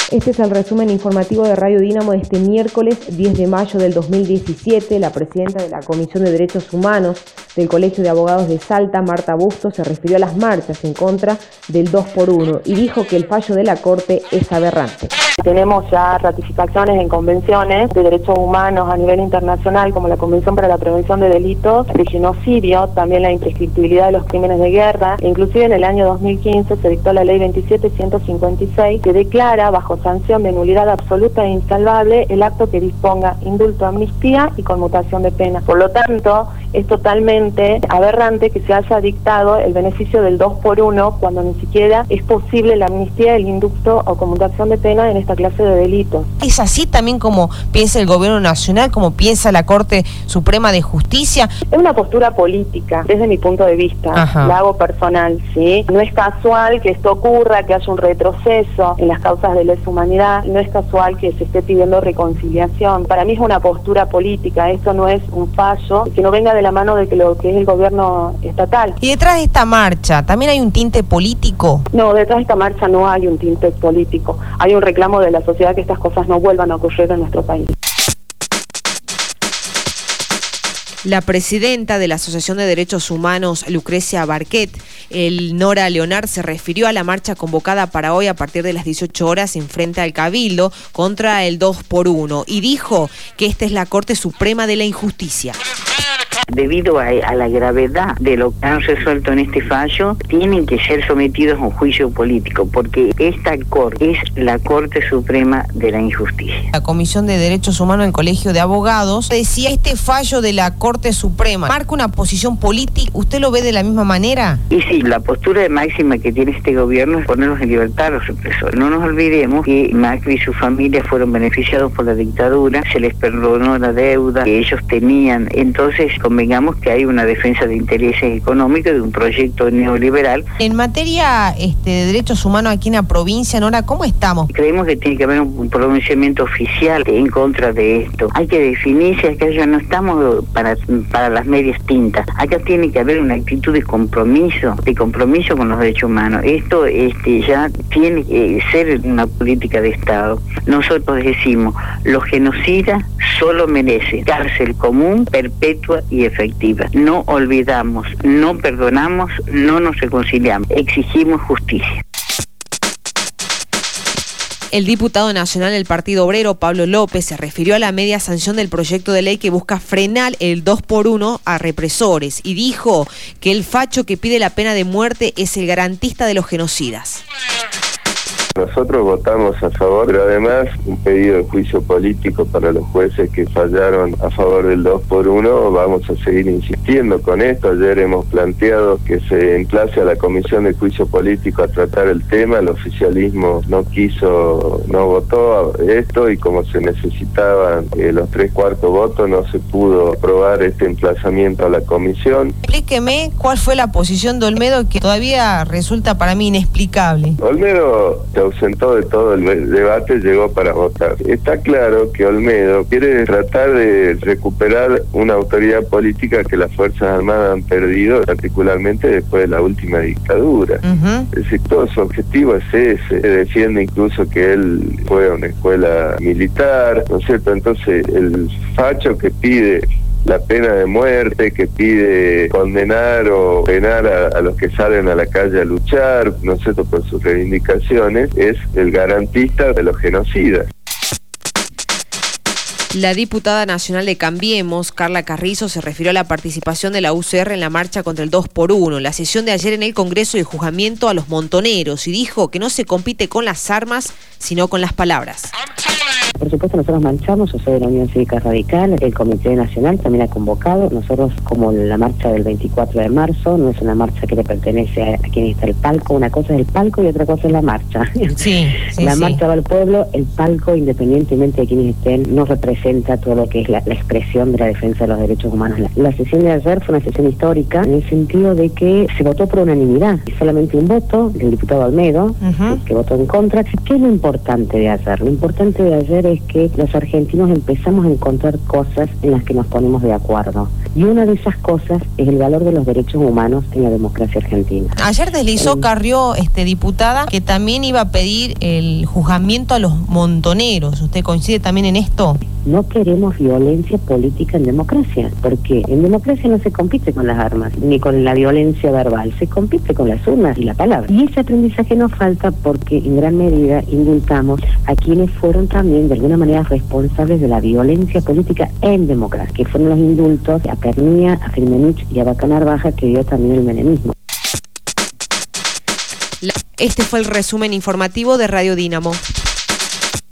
Este es el resumen informativo de Radio Dínamo de este miércoles 10 de mayo del 2017. La presidenta de la Comisión de Derechos Humanos del Colegio de Abogados de Salta, Marta Bustos, se refirió a las marchas en contra del 2x1 y dijo que el fallo de la Corte es aberrante. Tenemos ya ratificaciones en convenciones de derechos humanos a nivel internacional, como la Convención para la Prevención de Delitos de Genocidio, también la imprescriptibilidad de los crímenes de guerra, e inclusive en el año 2015 se dictó la Ley 27.156, que declara bajo sanción de nulidad absoluta e insalvable el acto que disponga indulto, amnistía y conmutación de pena. Por lo tanto, es totalmente aberrante que se haya dictado el beneficio del 2x1 cuando ni siquiera es posible la amnistía, el indulto o conmutación de pena en esta clase de delitos. ¿Es así también como piensa el gobierno nacional, como piensa la Corte Suprema de Justicia? Es una postura política, desde mi punto de vista. Ajá. La hago personal, ¿sí? No es casual que esto ocurra, que haya un retroceso en las causas de lesa humanidad, no es casual que se esté pidiendo reconciliación. Para mí es una postura política, esto no es un fallo que no venga de la mano de lo que es el gobierno estatal. ¿Y detrás de esta marcha también hay un tinte político? No, detrás de esta marcha no hay un tinte político, hay un reclamo de la sociedad que estas cosas no vuelvan a ocurrir en nuestro país. La presidenta de la Asociación de Derechos Humanos, Lucrecia Barquet, Nora Leonard, se refirió a la marcha convocada para hoy a partir de las 18 horas en frente al Cabildo contra el 2x1 y dijo que esta es la Corte Suprema de la Injusticia. Debido a la gravedad de lo que han resuelto en este fallo, tienen que ser sometidos a un juicio político, porque esta Corte es la Corte Suprema de la Injusticia. La Comisión de Derechos Humanos del Colegio de Abogados decía este fallo de la Corte Suprema marca una posición política. ¿Usted lo ve de la misma manera? Y sí, la postura de máxima que tiene este gobierno es ponerlos en libertad a los represores. No nos olvidemos que Macri y su familia fueron beneficiados por la dictadura, se les perdonó la deuda que ellos tenían, entonces convengamos que hay una defensa de intereses económicos de un proyecto neoliberal. En materia de derechos humanos aquí en la provincia, Nora, ¿cómo estamos? Creemos que tiene que haber un pronunciamiento oficial en contra de esto. Hay que definirse, acá ya no estamos para las medias tintas. Acá tiene que haber una actitud de compromiso con los derechos humanos. Esto ya tiene que ser una política de Estado. Nosotros decimos, los genocidas solo merecen cárcel común, perpetua y efectiva. No olvidamos, no perdonamos, no nos reconciliamos. Exigimos justicia. El diputado nacional del Partido Obrero, Pablo López, se refirió a la media sanción del proyecto de ley que busca frenar el 2x1 a represores y dijo que el facho que pide la pena de muerte es el garantista de los genocidas. Nosotros votamos a favor, pero además un pedido de juicio político para los jueces que fallaron a favor del 2x1. Vamos a seguir insistiendo con esto. Ayer hemos planteado que se emplace a la Comisión de Juicio Político a tratar el tema. El oficialismo no votó esto y como se necesitaban los 3/4 votos, no se pudo aprobar este emplazamiento a la comisión. Explíqueme cuál fue la posición de Olmedo, que todavía resulta para mí inexplicable. Olmedo se ausentó de todo el debate, llegó para votar. Está claro que Olmedo quiere tratar de recuperar una autoridad política que las Fuerzas Armadas han perdido, particularmente después de la última dictadura. Es decir, todo su objetivo es ese. Defiende incluso que él fue a una escuela militar, ¿no es cierto? Entonces, el facho que pide la pena de muerte, que pide condenar o penar a los que salen a la calle a luchar, ¿no es cierto?, por sus reivindicaciones, es el garantista de los genocidas. La diputada nacional de Cambiemos, Carla Carrizo, se refirió a la participación de la UCR en la marcha contra el 2x1, la sesión de ayer en el Congreso y el juzgamiento a los montoneros, y dijo que no se compite con las armas, sino con las palabras. Por supuesto, nosotros marchamos, yo soy de la Unión Cívica Radical, el Comité Nacional también ha convocado. Nosotros, como la marcha del 24 de marzo, no es una marcha que le pertenece a quien está el palco. Una cosa es el palco y otra cosa es la marcha. La marcha va al pueblo, el palco, independientemente de quienes estén, no representa todo lo que es la expresión de la defensa de los derechos humanos. La sesión de ayer fue una sesión histórica en el sentido de que se votó por unanimidad, solamente un voto del diputado Olmedo, que votó en contra. ¿Qué es lo importante de ayer? Lo importante de ayer es que los argentinos empezamos a encontrar cosas en las que nos ponemos de acuerdo. Y una de esas cosas es el valor de los derechos humanos en la democracia argentina. Ayer deslizó Carrió, diputada, que también iba a pedir el juzgamiento a los montoneros. ¿Usted coincide también en esto? No queremos violencia política en democracia, porque en democracia no se compite con las armas, ni con la violencia verbal, se compite con las urnas y la palabra. Y ese aprendizaje nos falta porque en gran medida indultamos a quienes fueron también de alguna manera responsables de la violencia política en democracia, que fueron los indultos a Pernía, a Firmenich y a Vaca Narvaja, que dio también el menemismo. Este fue el resumen informativo de Radio Dínamo.